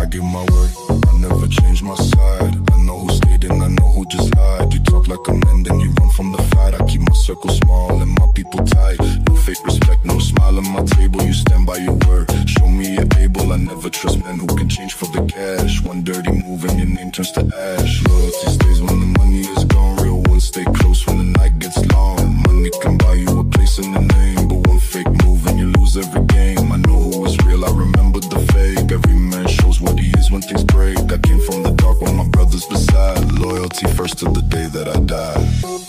I give my word, I never change my side. I know who stayed and I know who just lied. You talk like a man, then you run from the fight. I keep my circle small and my people tight. No fake respect, no smile on my table. You stand by your word, show me you're able. I never trust men who can change for the cash. One dirty move and your name turns to ash. Loyalty stays when the money is gone. Real ones stay close when the night gets long. Money can buy you a place in the name, but one fake move and you lose every game. I know who is real, I remember the fake. Every man shows what he is when things break. I came from the dark when my brothers beside. Loyalty first to the day that I die.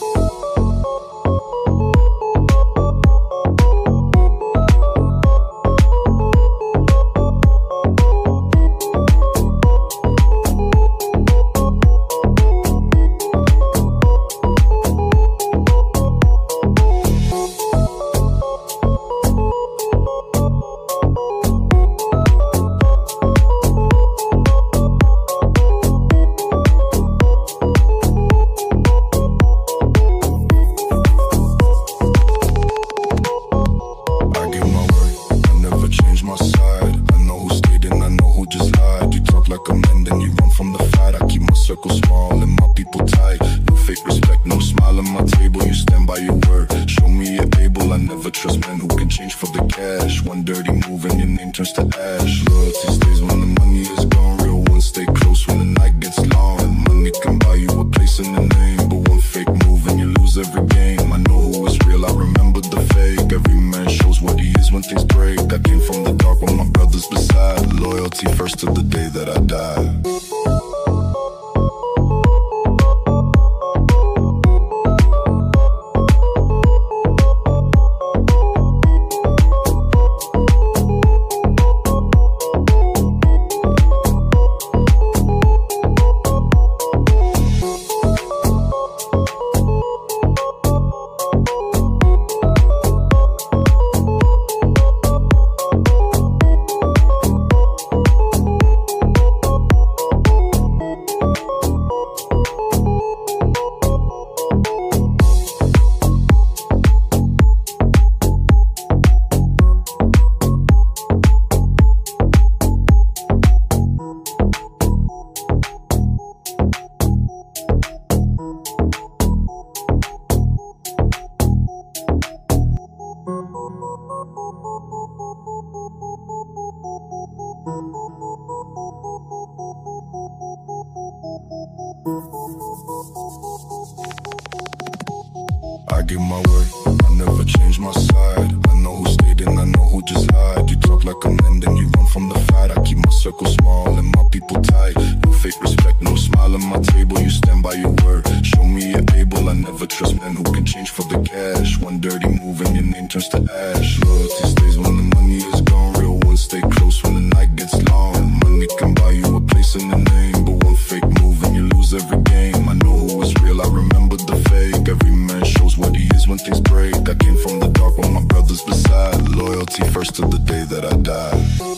I give my word, I never change my side. I know who stayed and I know who just lied. You talk like a man, then you run from the fight. I keep my circle small and my people tight. No fake respect, no smile on my table. You stand by your word, show me you're able. I never trust men who can change for the cash. One dirty move and your name turns to ash. Loyalty stays when the money is gone. Real ones stay close when the night gets long. Money can buy you a place in the name, but one fake move and you lose every game. I know who is real, I remember the fake. Every man shows what he is when things break. I came from the dark when my brothers beside. Loyalty first to the day that I die.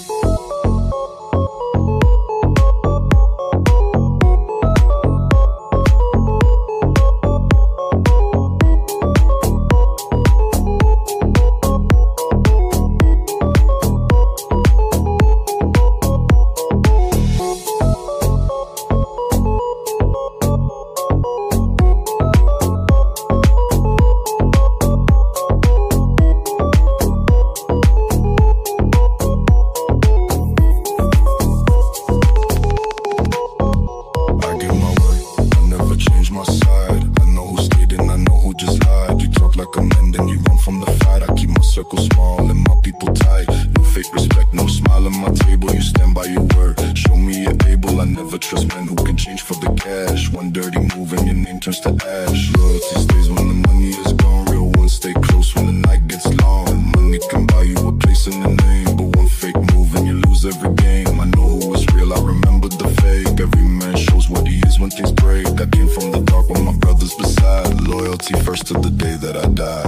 Circle small and my people tight. No fake respect, no smile on my table. You stand by your word, show me you're able. I never trust men who can change for the cash. One dirty move and your name turns to ash. Loyalty stays when the money is gone. Real ones stay close when the night gets long. Money can buy you a place in the name, but one fake move and you lose every game. I know who is real, I remember the fake. Every man shows what he is when things break. I came from the dark when my brothers beside. Loyalty first to the day that I die.